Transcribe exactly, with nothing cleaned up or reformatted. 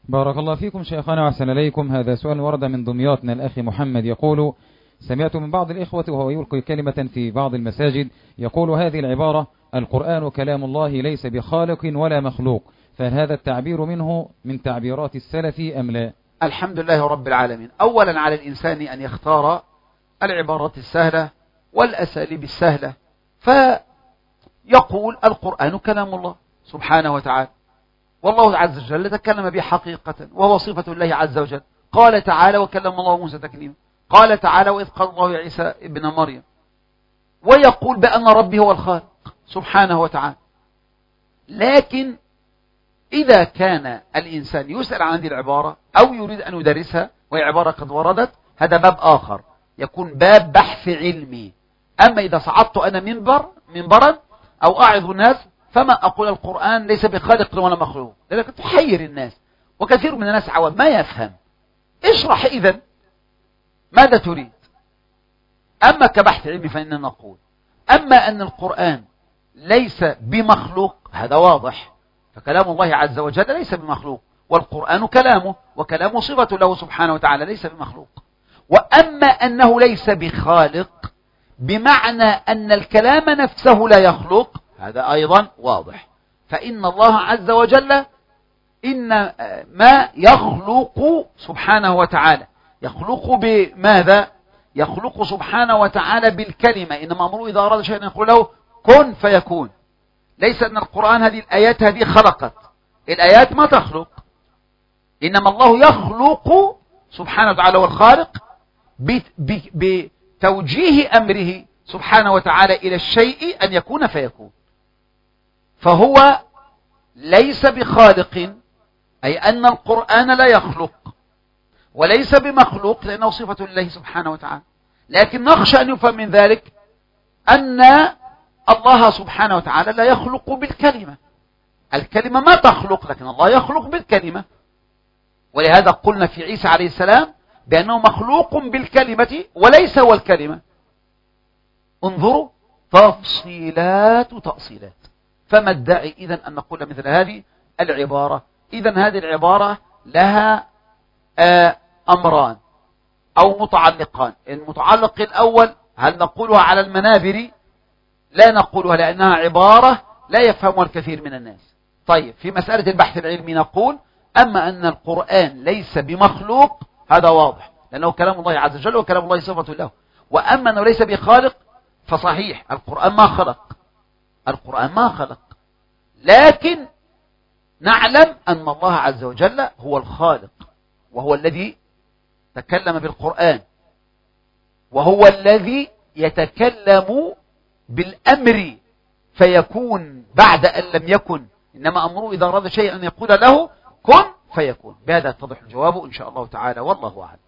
بارك الله فيكم شيخنا وأحسن إليكم. هذا سؤال ورد من دمياط من الأخ محمد يقول: سمعت من بعض الإخوة وهو يلقي كلمة في بعض المساجد يقول هذه العبارة: القرآن كلام الله ليس بخالق ولا مخلوق، فهل هذا التعبير منه من تعبيرات السلف أم لا؟ الحمد لله رب العالمين. أولا على الإنسان أن يختار العبارات السهلة والأساليب السهلة، فيقول القرآن كلام الله سبحانه وتعالى، والله عز وجل تكلم به حقيقة وهو صفة الله عز وجل. قال تعالى: وكلم الله موسى تكليما. قال تعالى: وإذ قال الله يا عيسى ابن مريم. ويقول بأن ربي هو الخالق سبحانه وتعالى. لكن إذا كان الإنسان يسأل عن هذه العبارة أو يريد أن يدرسها وهي عبارة قد وردت، هذا باب آخر يكون باب بحث علمي. أما إذا صعدت أنا منبر منبرا أو أعظ الناس فما أقول القرآن ليس بخالق ولا مخلوق، لذلك تحير الناس، وكثير من الناس عوام ما يفهم. اشرح إذن ماذا تريد. أما كبحث علمي فإننا نقول أما أن القرآن ليس بمخلوق هذا واضح، فكلام الله عز وجل ليس بمخلوق، والقرآن كلامه، وكلامه صفة له سبحانه وتعالى ليس بمخلوق. وأما أنه ليس بخالق بمعنى أن الكلام نفسه لا يخلق، هذا أيضا واضح. فإن الله عز وجل إن ما يخلق سبحانه وتعالى يخلق بماذا؟ يخلق سبحانه وتعالى بالكلمة. إنما أمره إذا أراد شيئا يقول له كن فيكون. ليس أن القرآن هذه الآيات هذه خلقت، الآيات ما تخلق، إنما الله يخلق سبحانه وتعالى والخالق بتوجيه أمره سبحانه وتعالى إلى الشيء أن يكون فيكون. فهو ليس بخالق، أي أن القرآن لا يخلق، وليس بمخلوق لأنه صفة الله سبحانه وتعالى. لكن نخشى أن يفهم من ذلك أن الله سبحانه وتعالى لا يخلق بالكلمة. الكلمة ما تخلق، لكن الله يخلق بالكلمة. ولهذا قلنا في عيسى عليه السلام بأنه مخلوق بالكلمة وليس هو الكلمة. انظروا تفصيلات وتأصيلات. فما الداعي إذن أن نقول مثل هذه العبارة؟ إذن هذه العبارة لها آه أمران أو متعلقان. المتعلق الأول هل نقولها على المنابر؟ لا نقولها لأنها عبارة لا يفهمها الكثير من الناس. طيب في مسألة البحث العلمي نقول أما أن القرآن ليس بمخلوق هذا واضح لأنه كلام الله عز وجل وكلام الله صفة له. وأما أنه ليس بخالق فصحيح القرآن ما خلق، القرآن ما خلق، لكن نعلم أن الله عز وجل هو الخالق، وهو الذي تكلم بالقرآن، وهو الذي يتكلم بالأمر فيكون بعد أن لم يكن. إنما أمره إذا أراد شيئا أن يقول له كن فيكون. بهذا يتضح الجواب إن شاء الله تعالى، والله أعلم.